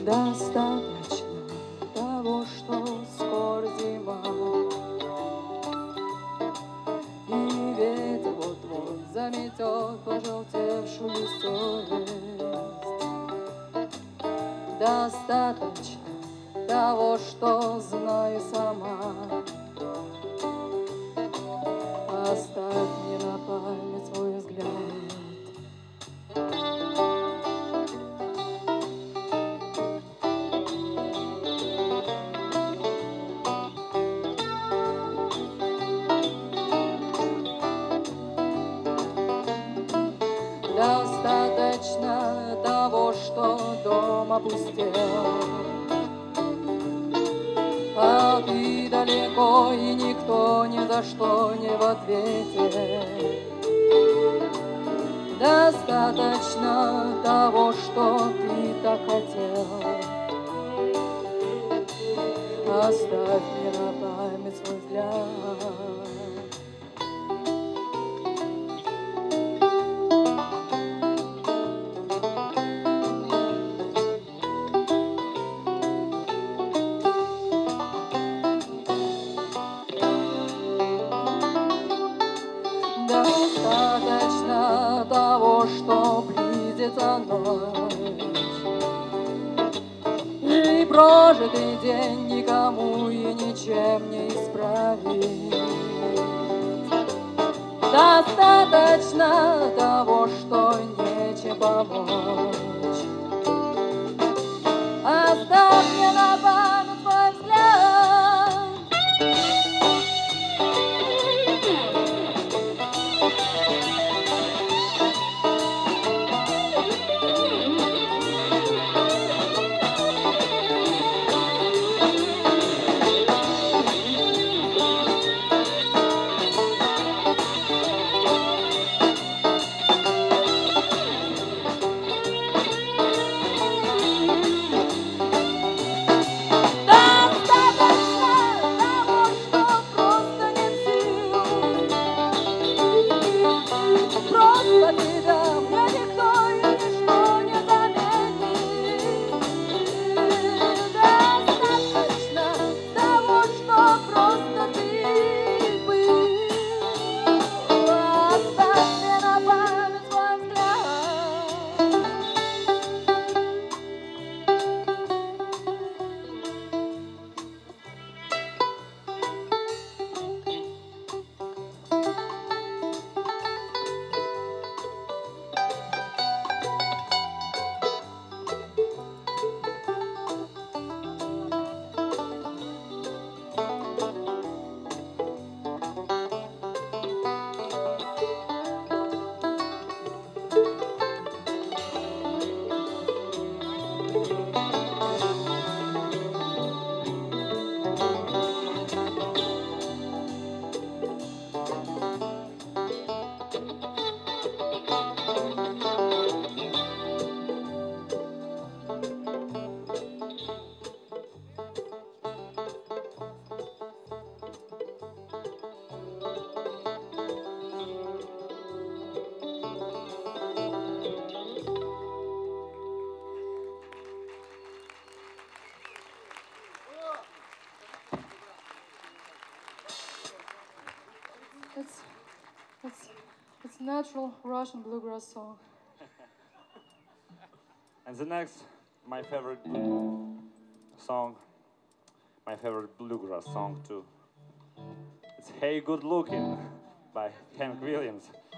Достаточно того, что скоро зима, и ветер вот-вот заметет пожелтевшую совесть. Достаточно того, что знаю сама. Оставь мне на память свой взгляд. Достаточно того, что дом опустел, а ты далеко, и никто ни за что не в ответе. Достаточно того, что ты так хотел. Оставь мне на память свой взгляд. Достаточно того, что близится ночь, и прожитый день никому и ничем не исправить. Достаточно того, что нечем помочь. Оставь мне на память свой взгляд. It's a natural Russian bluegrass song. And the next, my favorite bluegrass song too. It's "Hey Good Looking" by Hank Williams.